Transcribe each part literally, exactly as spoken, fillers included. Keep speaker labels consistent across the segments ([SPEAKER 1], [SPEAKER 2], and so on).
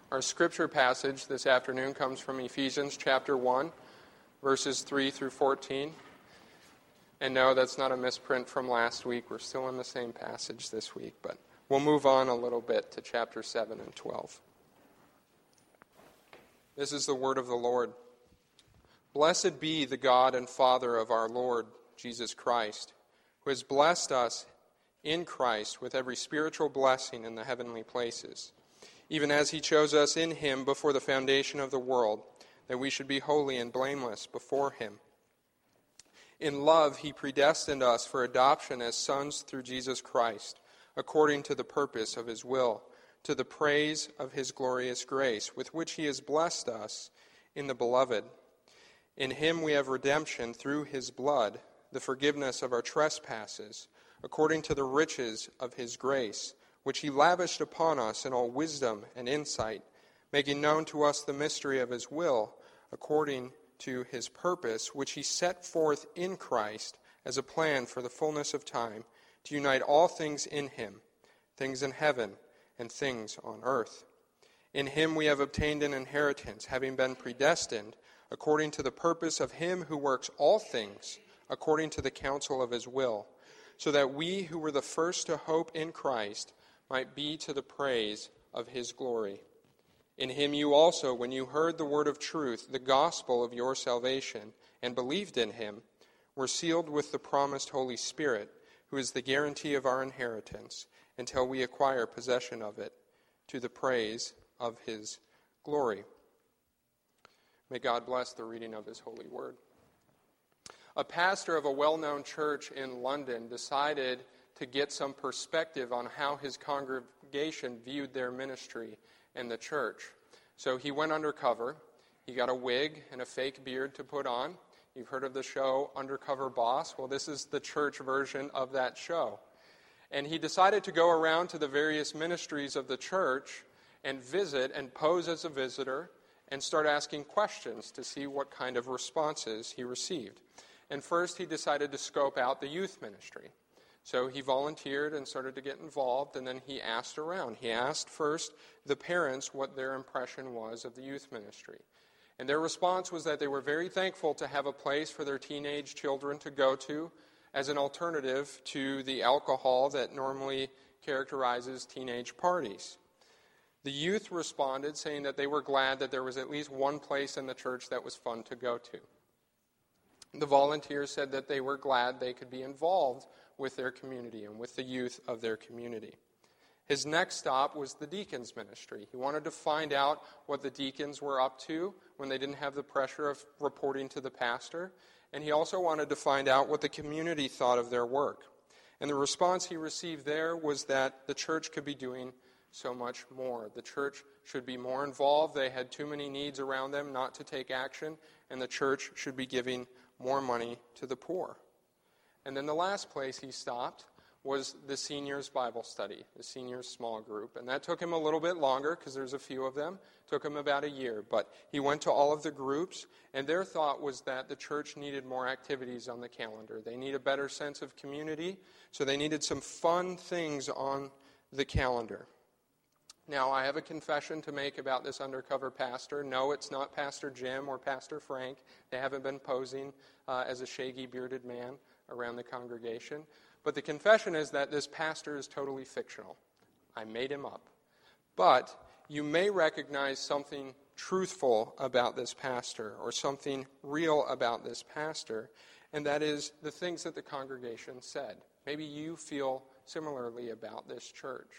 [SPEAKER 1] Our scripture passage this afternoon comes from Ephesians chapter one, verses three through fourteen. And no, that's not a misprint from last week. We're still in the same passage this week, but we'll move on a little bit to chapter seven and twelve. This is the word of the Lord. Blessed be the God and Father of our Lord Jesus Christ, who has blessed us in Christ with every spiritual blessing in the heavenly places, even as he chose us in him before the foundation of the world, that we should be holy and blameless before him. In love he predestined us for adoption as sons through Jesus Christ, according to the purpose of his will, to the praise of his glorious grace, with which he has blessed us in the Beloved. In him we have redemption through his blood, the forgiveness of our trespasses, according to the riches of his grace, which he lavished upon us in all wisdom and insight, making known to us the mystery of his will, according to his purpose, which he set forth in Christ as a plan for the fullness of time, to unite all things in him, things in heaven and things on earth. In him we have obtained an inheritance, having been predestined, according to the purpose of him who works all things, according to the counsel of his will, so that we who were the first to hope in Christ might be to the praise of his glory. In him you also, when you heard the word of truth, the gospel of your salvation, and believed in him, were sealed with the promised Holy Spirit, who is the guarantee of our inheritance, until we acquire possession of it, to the praise of his glory. May God bless the reading of his holy word. A pastor of a well-known church in London decided to get some perspective on how his congregation viewed their ministry and the church. So he went undercover. He got a wig and a fake beard to put on. You've heard of the show Undercover Boss. Well, this is the church version of that show. And he decided to go around to the various ministries of the church and visit and pose as a visitor and start asking questions to see what kind of responses he received. And first he decided to scope out the youth ministry. So he volunteered and started to get involved, and then he asked around. He asked first the parents what their impression was of the youth ministry. And their response was that they were very thankful to have a place for their teenage children to go to as an alternative to the alcohol that normally characterizes teenage parties. The youth responded saying that they were glad that there was at least one place in the church that was fun to go to. The volunteers said that they were glad they could be involved with their community and with the youth of their community. His next stop was the deacons' ministry. He wanted to find out what the deacons were up to when they didn't have the pressure of reporting to the pastor, and he also wanted to find out what the community thought of their work. And the response he received there was that the church could be doing so much more. The church should be more involved. They had too many needs around them not to take action, and the church should be giving more money to the poor. And then the last place he stopped was the seniors' Bible study, the seniors' small group. And that took him a little bit longer because there's a few of them. It took him about a year. But he went to all of the groups, and their thought was that the church needed more activities on the calendar. They need a better sense of community, so they needed some fun things on the calendar. Now, I have a confession to make about this undercover pastor. No, it's not Pastor Jim or Pastor Frank. They haven't been posing uh, as a shaggy, bearded man around the congregation. But the confession is that this pastor is totally fictional. I made him up. But you may recognize something truthful about this pastor or something real about this pastor, and that is the things that the congregation said. Maybe you feel similarly about this church.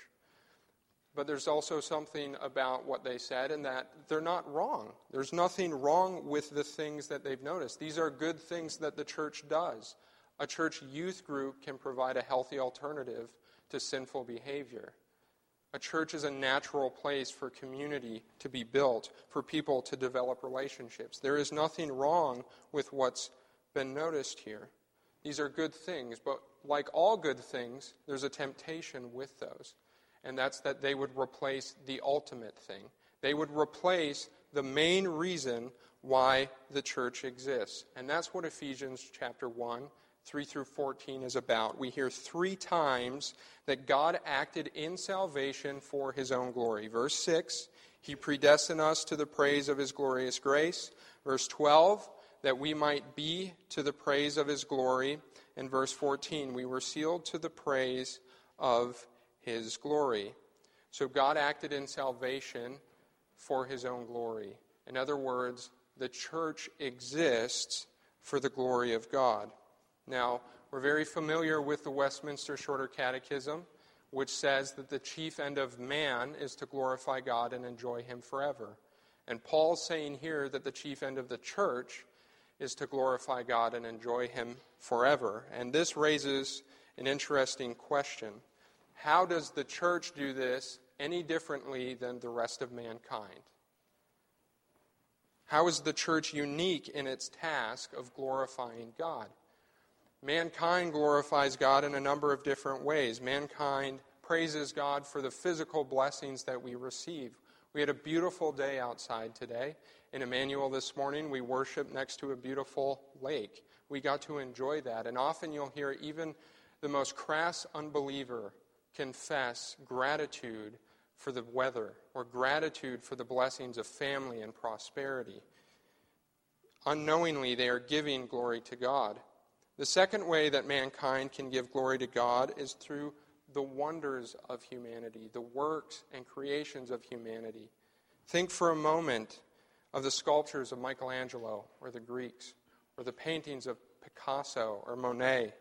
[SPEAKER 1] But there's also something about what they said and that they're not wrong. There's nothing wrong with the things that they've noticed. These are good things that the church does. A church youth group can provide a healthy alternative to sinful behavior. A church is a natural place for community to be built, for people to develop relationships. There is nothing wrong with what's been noticed here. These are good things, but like all good things, there's a temptation with those. And that's that they would replace the ultimate thing. They would replace the main reason why the church exists. And that's what Ephesians chapter one, three through fourteen is about. We hear three times that God acted in salvation for his own glory. Verse six, He predestined us to the praise of his glorious grace. Verse twelve, that we might be to the praise of his glory. And verse fourteen, we were sealed to the praise of his glory. So God acted in salvation for his own glory. In other words, the church exists for the glory of God. Now, we're very familiar with the Westminster Shorter Catechism, which says that the chief end of man is to glorify God and enjoy him forever. And Paul's saying here that the chief end of the church is to glorify God and enjoy him forever. And this raises an interesting question. How does the church do this any differently than the rest of mankind? How is the church unique in its task of glorifying God? Mankind glorifies God in a number of different ways. Mankind praises God for the physical blessings that we receive. We had a beautiful day outside today. In Emmanuel this morning, we worshiped next to a beautiful lake. We got to enjoy that. And often you'll hear even the most crass unbeliever confess gratitude for the weather or gratitude for the blessings of family and prosperity. Unknowingly, they are giving glory to God. The second way that mankind can give glory to God is through the wonders of humanity, the works and creations of humanity. Think for a moment of the sculptures of Michelangelo or the Greeks, or the paintings of Picasso or Monet,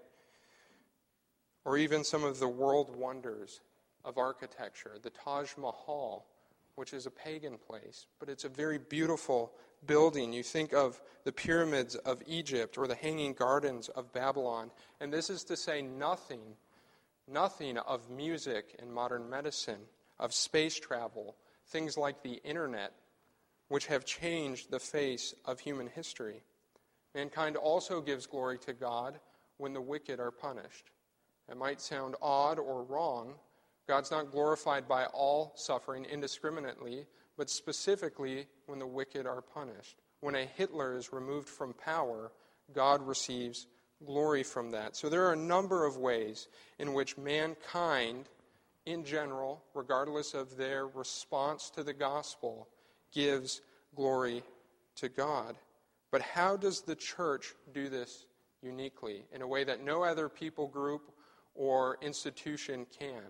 [SPEAKER 1] or even some of the world wonders of architecture, the Taj Mahal, which is a pagan place, but it's a very beautiful building. You think of the pyramids of Egypt or the Hanging Gardens of Babylon, and this is to say nothing, nothing of music and modern medicine, of space travel, things like the internet, which have changed the face of human history. Mankind also gives glory to God when the wicked are punished. It might sound odd or wrong. God's not glorified by all suffering indiscriminately, but specifically when the wicked are punished. When a Hitler is removed from power, God receives glory from that. So there are a number of ways in which mankind, in general, regardless of their response to the gospel, gives glory to God. But how does the church do this uniquely, in a way that no other people group or institution can?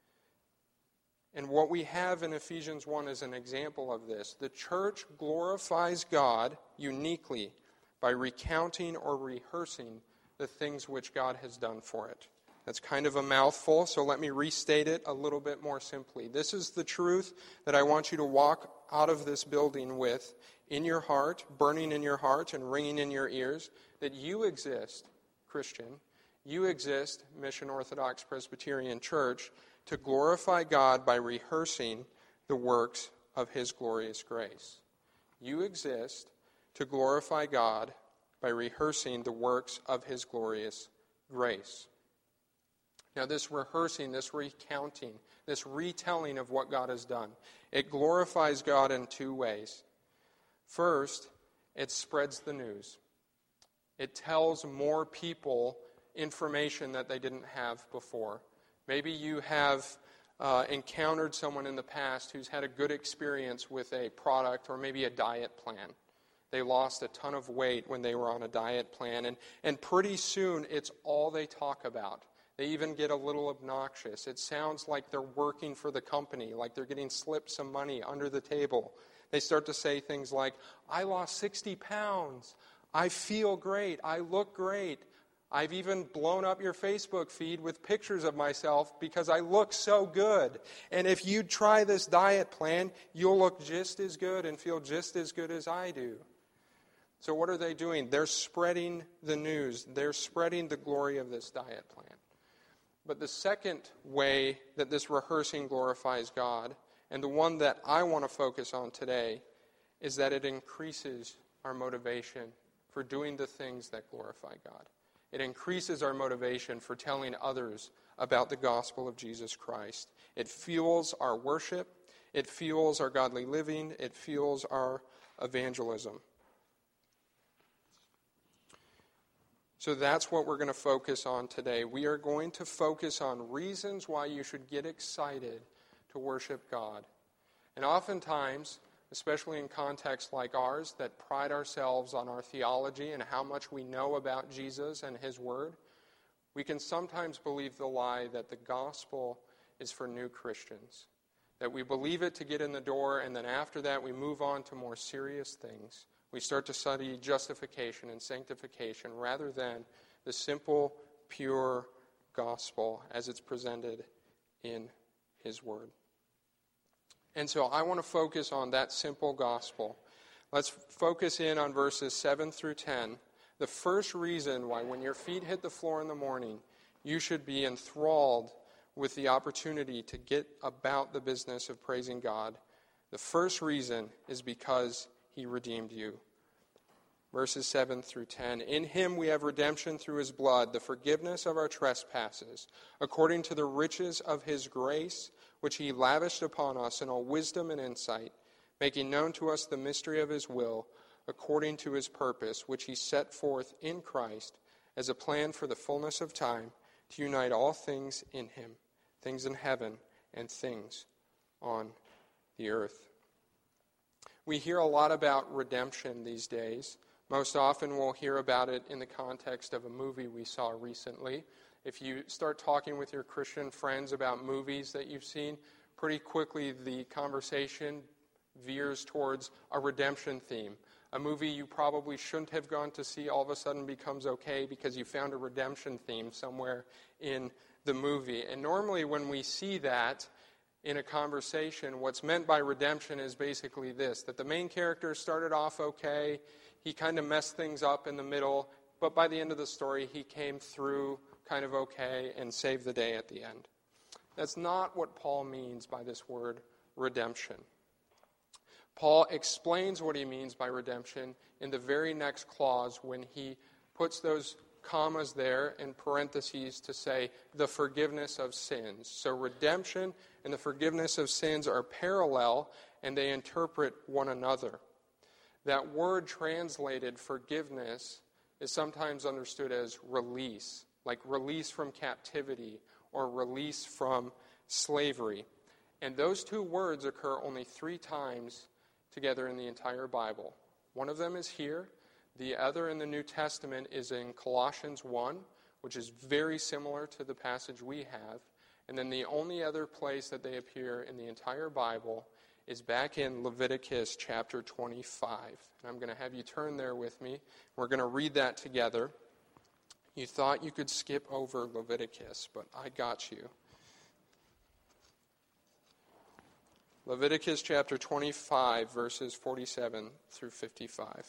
[SPEAKER 1] And what we have in Ephesians one is an example of this. The church glorifies God uniquely by recounting or rehearsing the things which God has done for it. That's kind of a mouthful, so let me restate it a little bit more simply. This is the truth that I want you to walk out of this building with in your heart, burning in your heart and ringing in your ears, that you exist, Christian, you exist, Mission Orthodox Presbyterian Church, to glorify God by rehearsing the works of his glorious grace. You exist to glorify God by rehearsing the works of his glorious grace. Now, this rehearsing, this recounting, this retelling of what God has done, it glorifies God in two ways. First, it spreads the news. It tells more people information that they didn't have before. Maybe you have uh, encountered someone in the past who's had a good experience with a product or maybe a diet plan. They lost a ton of weight when they were on a diet plan, and, and pretty soon it's all they talk about. They even get a little obnoxious. It sounds like they're working for the company, like they're getting slipped some money under the table. They start to say things like, I lost sixty pounds. I feel great. I look great. I've even blown up your Facebook feed with pictures of myself because I look so good. And if you try this diet plan, you'll look just as good and feel just as good as I do. So what are they doing? They're spreading the news. They're spreading the glory of this diet plan. But the second way that this rehearsing glorifies God, and the one that I want to focus on today, is that it increases our motivation for doing the things that glorify God. It increases our motivation for telling others about the gospel of Jesus Christ. It fuels our worship. It fuels our godly living. It fuels our evangelism. So that's what we're going to focus on today. We are going to focus on reasons why you should get excited to worship God. And oftentimes, especially in contexts like ours that pride ourselves on our theology and how much we know about Jesus and his word, we can sometimes believe the lie that the gospel is for new Christians, that we believe it to get in the door, and then after that we move on to more serious things. We start to study justification and sanctification rather than the simple, pure gospel as it's presented in his word. And so I want to focus on that simple gospel. Let's focus in on verses seven through ten. The first reason why when your feet hit the floor in the morning, you should be enthralled with the opportunity to get about the business of praising God. The first reason is because he redeemed you. Verses seven through ten. In him we have redemption through his blood, the forgiveness of our trespasses, according to the riches of his grace, which he lavished upon us in all wisdom and insight, making known to us the mystery of his will, according to his purpose, which he set forth in Christ as a plan for the fullness of time, to unite all things in him, things in heaven and things on the earth. We hear a lot about redemption these days. Most often we'll hear about it in the context of a movie we saw recently. If you start talking with your Christian friends about movies that you've seen, pretty quickly the conversation veers towards a redemption theme. A movie you probably shouldn't have gone to see all of a sudden becomes okay because you found a redemption theme somewhere in the movie. And normally when we see that in a conversation, what's meant by redemption is basically this, that the main character started off okay, he kind of messed things up in the middle, but by the end of the story he came through kind of okay and saved the day at the end. That's not what Paul means by this word redemption. Paul explains what he means by redemption in the very next clause when he puts those commas there in parentheses to say the forgiveness of sins. So redemption and the forgiveness of sins are parallel and they interpret one another. That word translated forgiveness is sometimes understood as release, like release from captivity or release from slavery. And those two words occur only three times together in the entire Bible. One of them is here. The other in the New Testament is in Colossians one, which is very similar to the passage we have. And then the only other place that they appear in the entire Bible is back in Leviticus chapter twenty-five. And I'm going to have you turn there with me. We're going to read that together. You thought you could skip over Leviticus, but I got you. Leviticus chapter twenty-five, verses forty-seven through fifty-five.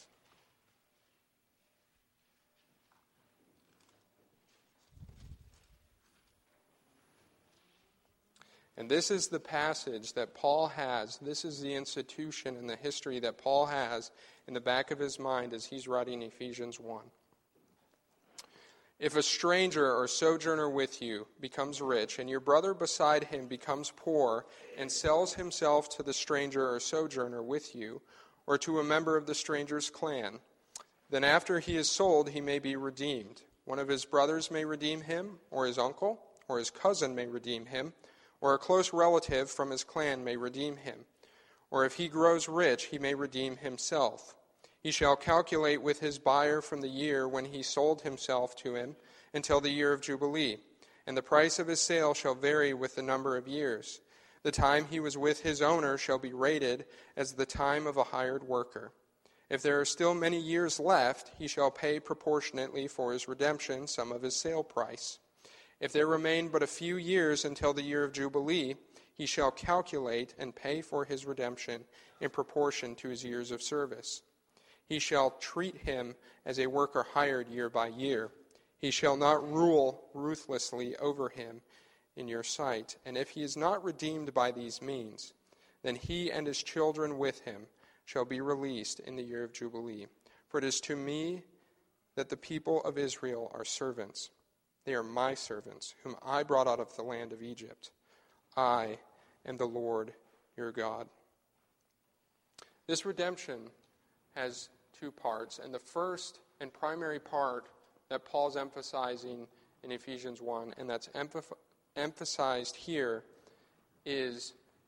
[SPEAKER 1] And this is the passage that Paul has. This is the institution and the history that Paul has in the back of his mind as he's writing Ephesians one. If a stranger or sojourner with you becomes rich, and your brother beside him becomes poor, and sells himself to the stranger or sojourner with you, or to a member of the stranger's clan, then after he is sold he may be redeemed. One of his brothers may redeem him, or his uncle, or his cousin may redeem him, or a close relative from his clan may redeem him. Or if he grows rich, he may redeem himself. He shall calculate with his buyer from the year when he sold himself to him until the year of Jubilee, and the price of his sale shall vary with the number of years. The time he was with his owner shall be rated as the time of a hired worker. If there are still many years left, he shall pay proportionately for his redemption some of his sale price. If there remain but a few years until the year of Jubilee, he shall calculate and pay for his redemption in proportion to his years of service. He shall treat him as a worker hired year by year. He shall not rule ruthlessly over him in your sight. And if he is not redeemed by these means, then he and his children with him shall be released in the year of Jubilee. For it is to me that the people of Israel are servants. They are my servants, whom I brought out of the land of Egypt. I am the Lord your God. This redemption has two parts, and the first and primary part that Paul's emphasizing in Ephesians one, and that's emph- emphasized here, is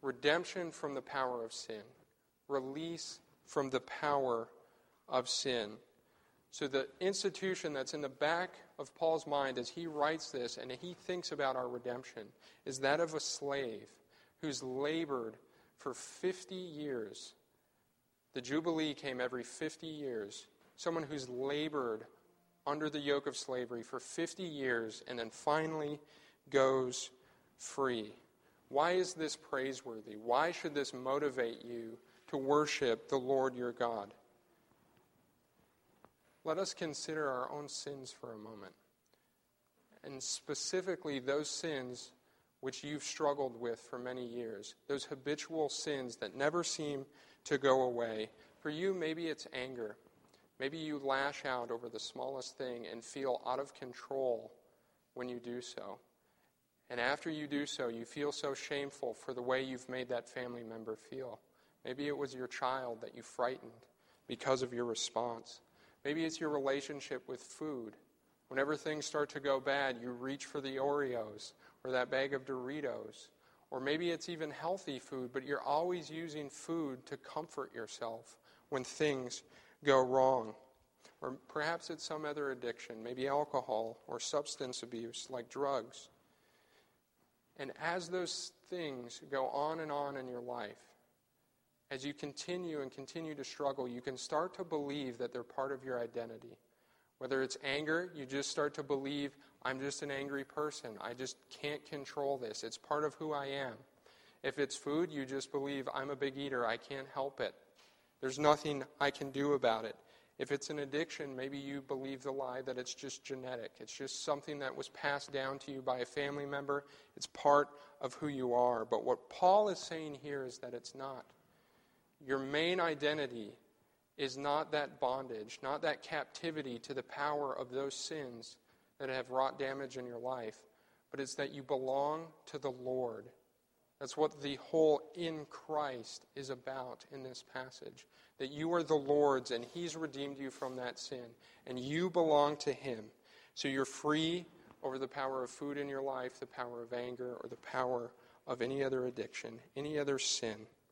[SPEAKER 1] redemption from the power of sin, release from the power of sin. So the institution that's in the back of Paul's mind as he writes this and he thinks about our redemption is that of a slave who's labored for fifty years. The Jubilee came every fifty years. Someone who's labored under the yoke of slavery for fifty years and then finally goes free. Why is this praiseworthy? Why should this motivate you to worship the Lord your God? Let us consider our own sins for a moment, and specifically those sins which you've struggled with for many years, those habitual sins that never seem to go away. For you, maybe it's anger. Maybe you lash out over the smallest thing and feel out of control when you do so. And after you do so, you feel so shameful for the way you've made that family member feel. Maybe it was your child that you frightened because of your response. Maybe it's your relationship with food. Whenever things start to go bad, you reach for the Oreos or that bag of Doritos. Or maybe it's even healthy food, but you're always using food to comfort yourself when things go wrong. Or perhaps it's some other addiction, maybe alcohol or substance abuse like drugs. And as those things go on and on in your life, as you continue and continue to struggle, you can start to believe that they're part of your identity. Whether it's anger, you just start to believe, I'm just an angry person. I just can't control this. It's part of who I am. If it's food, you just believe, I'm a big eater. I can't help it. There's nothing I can do about it. If it's an addiction, maybe you believe the lie that it's just genetic. It's just something that was passed down to you by a family member. It's part of who you are. But what Paul is saying here is that it's not. Your main identity is not that bondage, not that captivity to the power of those sins that have wrought damage in your life, but it's that you belong to the Lord. That's what the whole in Christ is about in this passage. That you are the Lord's and He's redeemed you from that sin. And you belong to Him. So you're free over the power of food in your life, the power of anger, or the power of any other addiction, any other sin.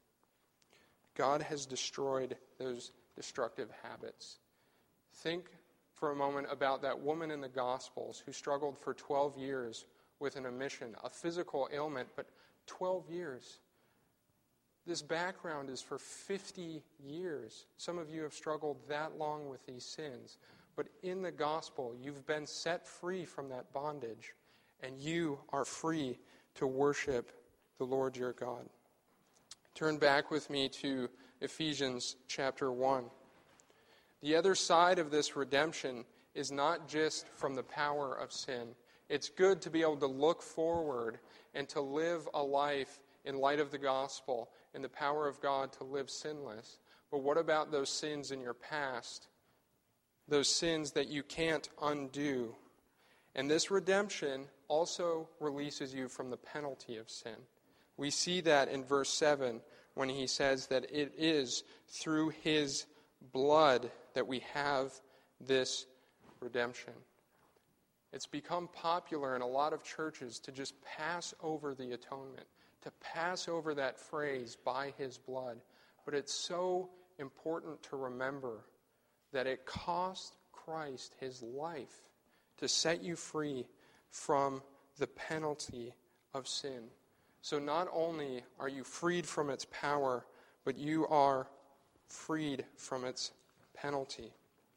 [SPEAKER 1] God has destroyed those destructive habits. Think for a moment about that woman in the Gospels who struggled for twelve years with an emission, a physical ailment, but twelve years. This background is for fifty years. Some of you have struggled that long with these sins. But in the gospel, you've been set free from that bondage, and you are free to worship the Lord your God. Turn back with me to Ephesians chapter one. The other side of this redemption is not just from the power of sin. It's good to be able to look forward and to live a life in light of the gospel and the power of God to live sinless. But what about those sins in your past? Those sins that you can't undo. And this redemption also releases you from the penalty of sin. We see that in verse seven when he says that it is through His blood that we have this redemption. It's become popular in a lot of churches to just pass over the atonement, to pass over that phrase, by His blood. But it's so important to remember that it cost Christ His life to set you free from the penalty of sin. So not only are you freed from its power, but you are freed from its penalty.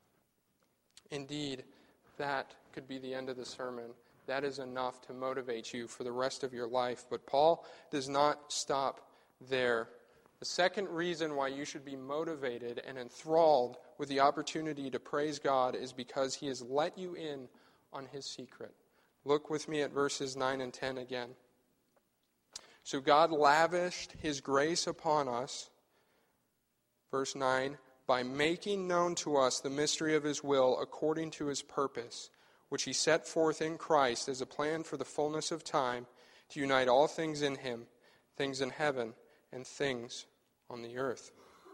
[SPEAKER 1] Indeed, that could be the end of the sermon. That is enough to motivate you for the rest of your life. But Paul does not stop there. The second reason why you should be motivated and enthralled with the opportunity to praise God is because He has let you in on His secret. Look with me at verses nine and ten again. So God lavished His grace upon us, verse nine, by making known to us the mystery of His will according to His purpose, which He set forth in Christ as a plan for the fullness of time, to unite all things in Him, things in heaven and things on the earth.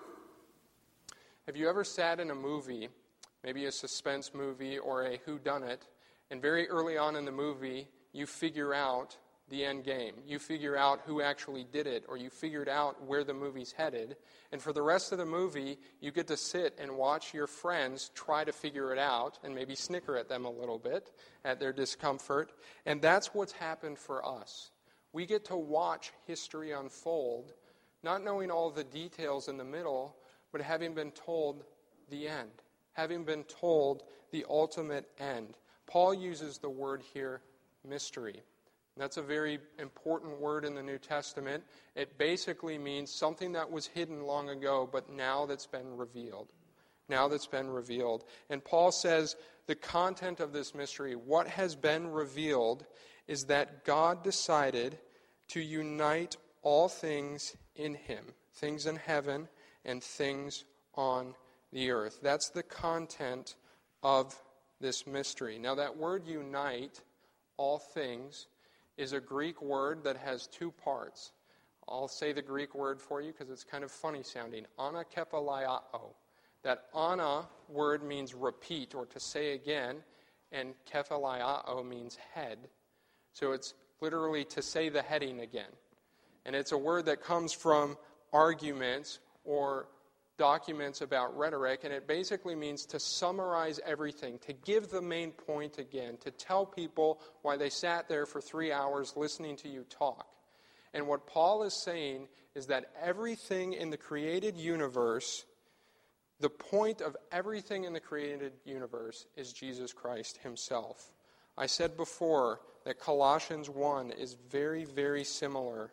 [SPEAKER 1] Have you ever sat in a movie, maybe a suspense movie or a whodunit, and very early on in the movie, you figure out the end game. You figure out who actually did it, or you figured out where the movie's headed. And for the rest of the movie, you get to sit and watch your friends try to figure it out and maybe snicker at them a little bit at their discomfort. And that's what's happened for us. We get to watch history unfold, not knowing all the details in the middle, but having been told the end, having been told the ultimate end. Paul uses the word here, mystery. That's a very important word in the New Testament. It basically means something that was hidden long ago, but now that's been revealed. Now that's been revealed. And Paul says the content of this mystery, what has been revealed, is that God decided to unite all things in him, things in heaven and things on the earth. That's the content of this mystery. Now that word unite, all things, is a Greek word that has two parts. I'll say the Greek word for you because it's kind of funny sounding. Anakephalaiao. That ana word means repeat or to say again, and kephalaiao means head. So it's literally to say the heading again. And it's a word that comes from arguments or documents about rhetoric, and it basically means to summarize everything, to give the main point again, to tell people why they sat there for three hours listening to you talk. And what Paul is saying is that everything in the created universe, the point of everything in the created universe is Jesus Christ himself. I said before that Colossians one is very, very similar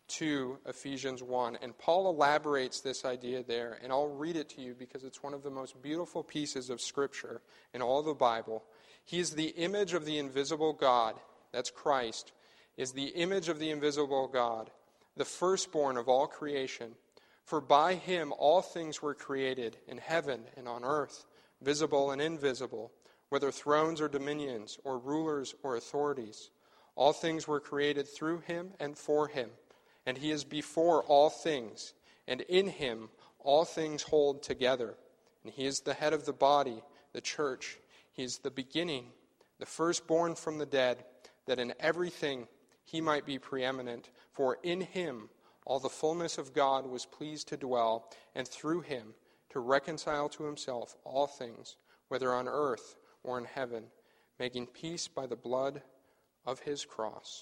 [SPEAKER 1] to Ephesians one. And Paul elaborates this idea there, and I'll read it to you because it's one of the most beautiful pieces of Scripture in all the Bible. He is the image of the invisible God, that's Christ, is the image of the invisible God, the firstborn of all creation. For by him all things were created in heaven and on earth, visible and invisible, whether thrones or dominions or rulers or authorities. All things were created through him and for him. And he is before all things, and in him all things hold together. And he is the head of the body, the church. He is the beginning, the firstborn from the dead, that in everything he might be preeminent. For in him all the fullness of God was pleased to dwell, and through him to reconcile to himself all things, whether on earth or in heaven, making peace by the blood of his cross.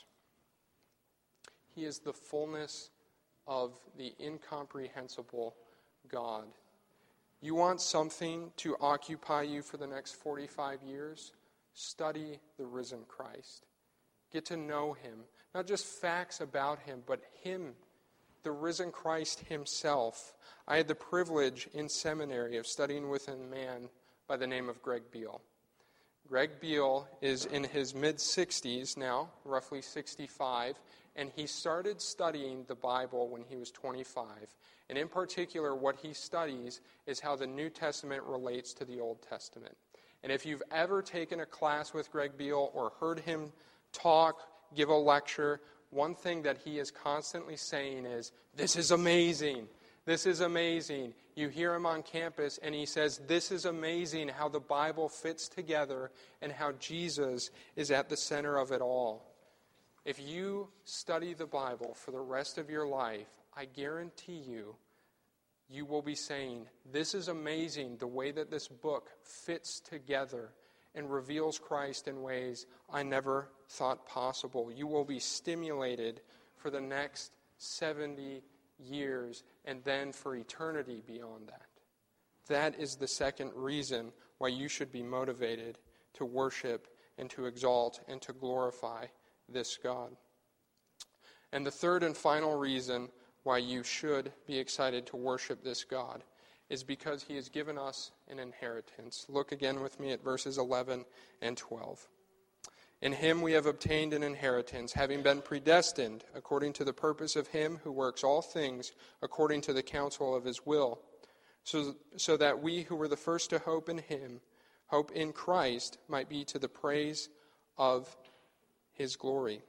[SPEAKER 1] He is the fullness of the incomprehensible God. You want something to occupy you for the next forty-five years? Study the risen Christ. Get to know him. Not just facts about him, but him, the risen Christ himself. I had the privilege in seminary of studying with a man by the name of Greg Beale. Greg Beale is in his mid-sixties now, roughly sixty-five, and he started studying the Bible when he was twenty-five. And in particular, what he studies is how the New Testament relates to the Old Testament. And if you've ever taken a class with Greg Beale or heard him talk, give a lecture, one thing that he is constantly saying is, "This is amazing. This is amazing." You hear him on campus and he says, "This is amazing how the Bible fits together and how Jesus is at the center of it all." If you study the Bible for the rest of your life, I guarantee you, you will be saying, "This is amazing the way that this book fits together and reveals Christ in ways I never thought possible." You will be stimulated for the next seventy years and then for eternity beyond that. That is the second reason why you should be motivated to worship and to exalt and to glorify this God. And the third and final reason why you should be excited to worship this God is because he has given us an inheritance. Look again with me at verses eleven and twelve. "In him we have obtained an inheritance, having been predestined according to the purpose of him who works all things according to the counsel of his will, so, so that we who were the first to hope in him, hope in Christ, might be to the praise of his glory."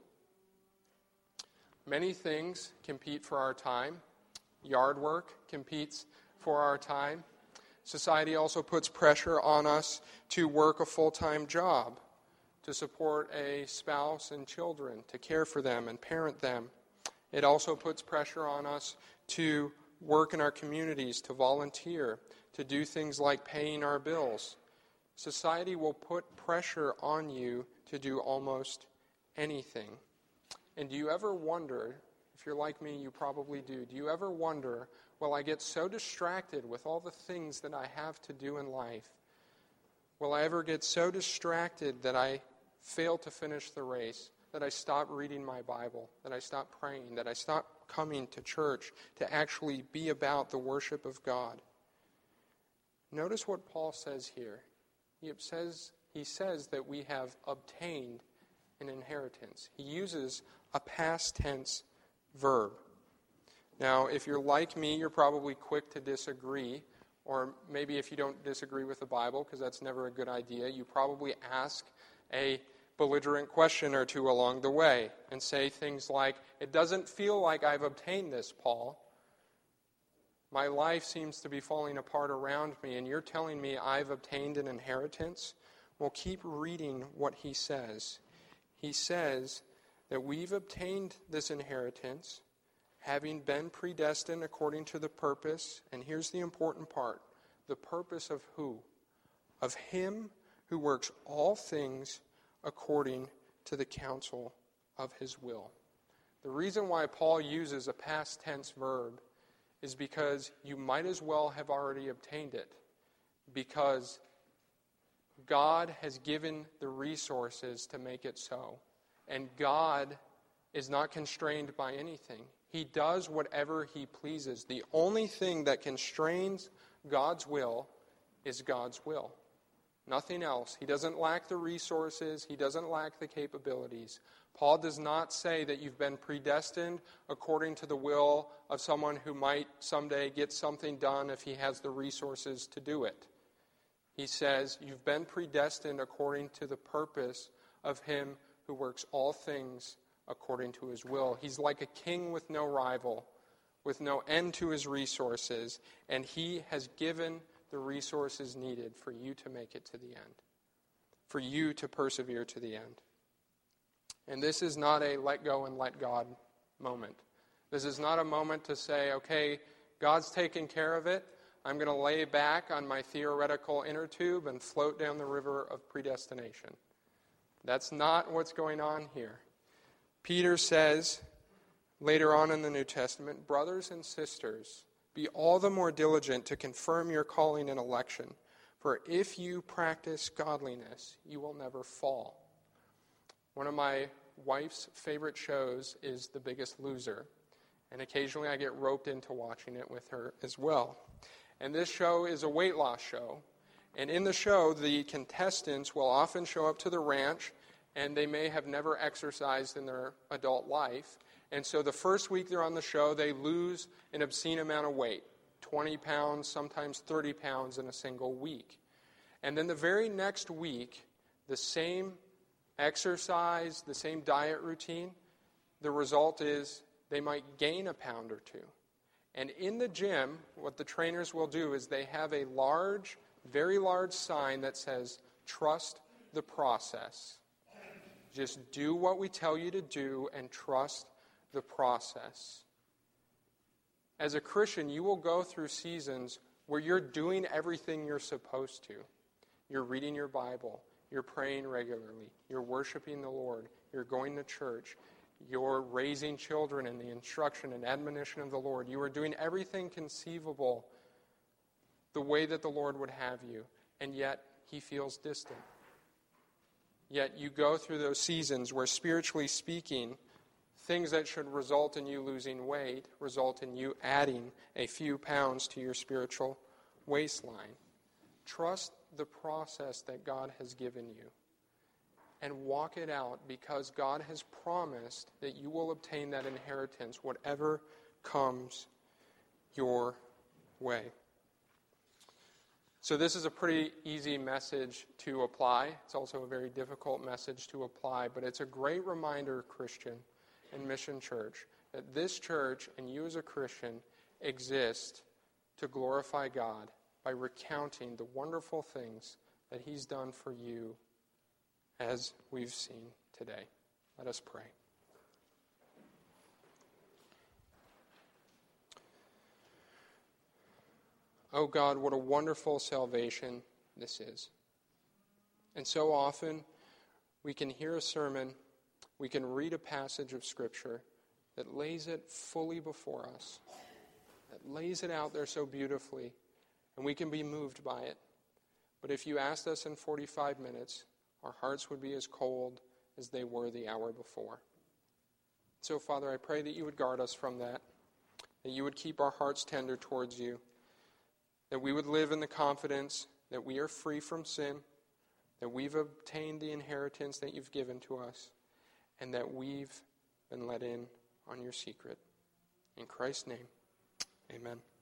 [SPEAKER 1] Many things compete for our time. Yard work competes for our time. Society also puts pressure on us to work a full-time job, to support a spouse and children, to care for them and parent them. It also puts pressure on us to work in our communities, to volunteer, to do things like paying our bills. Society will put pressure on you to do almost anything. And do you ever wonder, if you're like me, you probably do, do you ever wonder, will I get so distracted with all the things that I have to do in life? Will I ever get so distracted that I fail to finish the race, that I stop reading my Bible, that I stop praying, that I stop coming to church to actually be about the worship of God? Notice what Paul says here. He says, he says that we have obtained an inheritance. He uses a past tense verb. Now, if you're like me, you're probably quick to disagree, or maybe if you don't disagree with the Bible, because that's never a good idea, you probably ask a belligerent question or two along the way and say things like, it doesn't feel like I've obtained this, Paul. My life seems to be falling apart around me, and you're telling me I've obtained an inheritance? Well, keep reading what he says. He says that we've obtained this inheritance, having been predestined according to the purpose, and here's the important part, the purpose of who? Of him who works all things according to the counsel of his will. The reason why Paul uses a past tense verb is because you might as well have already obtained it, because God has given the resources to make it so. And God is not constrained by anything. He does whatever he pleases. The only thing that constrains God's will is God's will. Nothing else. He doesn't lack the resources. He doesn't lack the capabilities. Paul does not say that you've been predestined according to the will of someone who might someday get something done if he has the resources to do it. He says you've been predestined according to the purpose of him who works all things according to his will. He's like a king with no rival, with no end to his resources, and he has given the resources needed for you to make it to the end, for you to persevere to the end. And this is not a let go and let God moment. This is not a moment to say, okay, God's taken care of it. I'm going to lay back on my theoretical inner tube and float down the river of predestination. That's not what's going on here. Peter says later on in the New Testament, brothers and sisters, be all the more diligent to confirm your calling and election, for if you practice godliness, you will never fall. One of my wife's favorite shows is The Biggest Loser, and occasionally I get roped into watching it with her as well. And this show is a weight loss show, and in the show, the contestants will often show up to the ranch, and they may have never exercised in their adult life. And so the first week they're on the show, they lose an obscene amount of weight, twenty pounds, sometimes thirty pounds in a single week. And then the very next week, the same exercise, the same diet routine, the result is they might gain a pound or two. And in the gym, what the trainers will do is they have a large, very large sign that says, trust the process. Just do what we tell you to do and trust the process. As a Christian, you will go through seasons where you're doing everything you're supposed to. You're reading your Bible. You're praying regularly. You're worshiping the Lord. You're going to church. You're raising children in the instruction and admonition of the Lord. You are doing everything conceivable the way that the Lord would have you, and yet he feels distant. Yet you go through those seasons where, spiritually speaking, things that should result in you losing weight result in you adding a few pounds to your spiritual waistline. Trust the process that God has given you and walk it out, because God has promised that you will obtain that inheritance, whatever comes your way. So this is a pretty easy message to apply. It's also a very difficult message to apply, but it's a great reminder, Christian and Mission Church, that this church and you as a Christian exist to glorify God by recounting the wonderful things that he's done for you as we've seen today. Let us pray. Oh God, what a wonderful salvation this is. And so often we can hear a sermon, we can read a passage of Scripture that lays it fully before us, that lays it out there so beautifully, and we can be moved by it. But if you asked us in forty-five minutes, our hearts would be as cold as they were the hour before. So, Father, I pray that you would guard us from that, that you would keep our hearts tender towards you, that we would live in the confidence that we are free from sin, that we've obtained the inheritance that you've given to us, and that we've been let in on your secret. In Christ's name, amen.